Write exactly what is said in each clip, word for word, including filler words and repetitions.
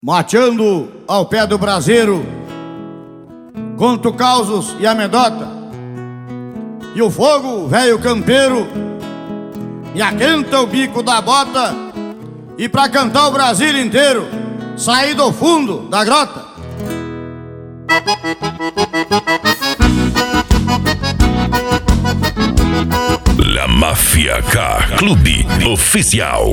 mateando ao pé do braseiro, conto causos e amedota, e o fogo, velho campeiro, me aquenta o bico da bota, e pra cantar o Brasil inteiro, saí do fundo da grota. La Máfia K Clube Oficial.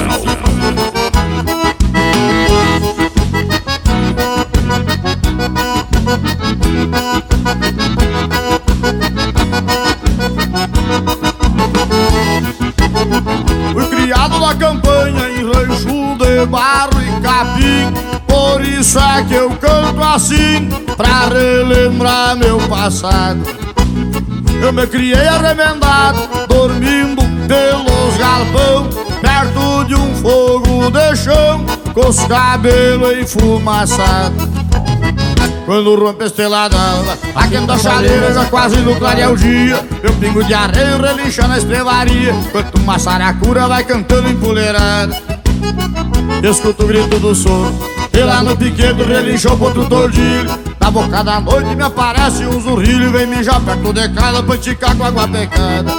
Fui criado na campanha em rancho de barro e capim, por isso é que eu canto assim, pra relembrar meu passado. Eu me criei arremendado, dormindo pelos galpão, perto de um fogo de chão, com os cabelos enfumaçados. Quando rompe a estrelada d'alva, aquenta a chaleira, já quase no clarear o dia, eu pingo de arreio, relincha na estrevaria, enquanto uma saracura vai cantando empoleirada. Escuto o grito do sono, e lá no piquete relinchou pro outro tordilho. Na boca da noite me aparece um zurrilho, vem mijar perto de casa pra esticar com água pecada.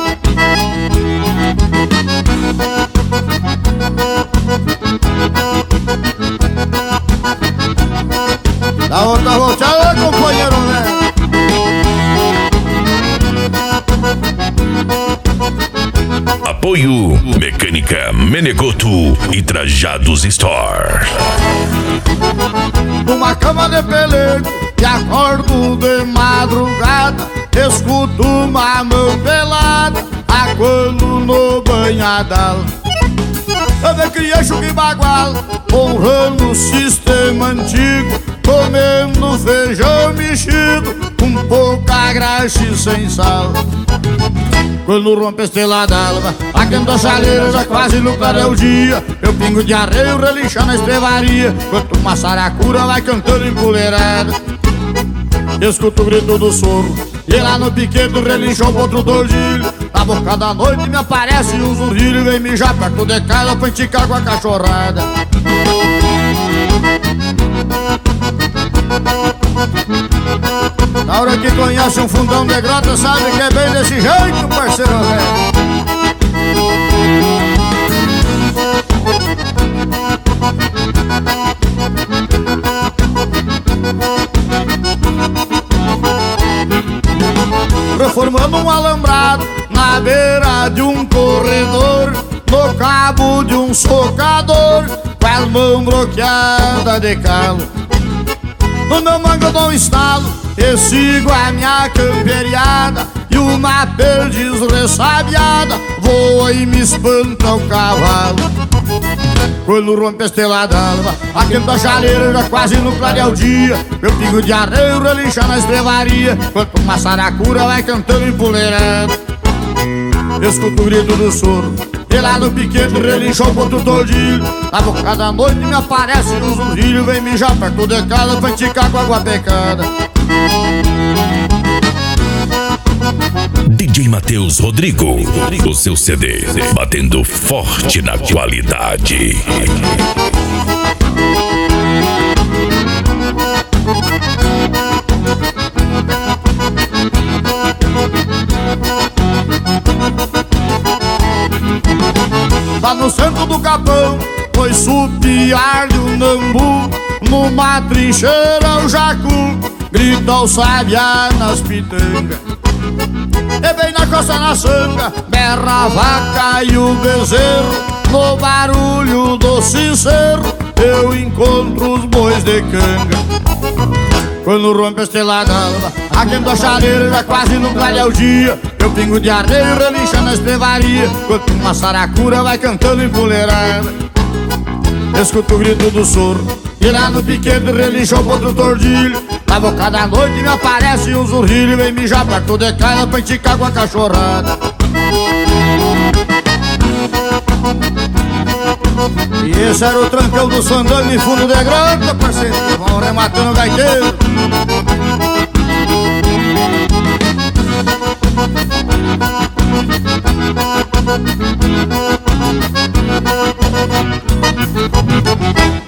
Da outra volteada, companheiro, né? Apoio Mecânica Menegoto e Trajados Store. Numa cama de pelego e acordo de madrugada, escuto uma mão pelada aguando no banhadal. Eu me criei chuca e bagual, honrando o sistema antigo, comendo feijão mexido, com pouca graxa e sem sal. Quando rompe a estrela d'alva, aquenta a chaleira, já quase no clarear o dia, eu pingo de arreio, relincha na estrevaria, enquanto uma saracura vai cantando empoleirada. Escuto o grito do soro, e lá no piquete relinchou pro outro tordilho. Na boca da noite me aparece um zurrilho, vem mijar perto de casa pra esticar com a cachorrada. Na hora que conhece um fundão de grota, sabe que é bem desse jeito, parceiro velho. Reformando um alambrado na beira de um corredor, no cabo de um socador, com as mãos bloqueadas de calo. No meu mango eu dou um estalo e sigo a minha camperiada, e uma perdiz ressabiada voa e me espanta o cavalo. Quando rompe a estrela d'alva, aquenta a chaleira, já quase no clarear o dia, eu pingo de arreio, relincha na estrevaria, enquanto uma saracura vai cantando empoleirada. Escuto o grito do soro, e lá no piquete relinchou pro outro tordilho. Na boca da noite me aparece um zurrilho, vem mijar perto de casa pra esticar com água pecada. D J Matheus Rodrigo, o seu C D, batendo forte na qualidade. Lá no centro do capão, foi supiar de um nambu, numa trincheira o jacu grita o sabiá nas pitangas. E bem na costa na sanga, berra a vaca e o bezerro, no barulho do sincero eu encontro os bois de canga. Quando rompe a estrela d'alva, aquenta a chaleira, já quase no clarear o dia, eu pingo de arreio, relincha na estrevaria, enquanto uma saracura vai cantando empoleirada. Escuto o grito do soro, e lá no piquete relinchou pro outro tordilho. Na boca da noite me aparece um zurrilho, vem mijar perto de casa pra esticar com a cachorrada. E esse era o trancão do sandango em fundo de grota, parceiro, que vão rematando o gaiteiro. Thank you.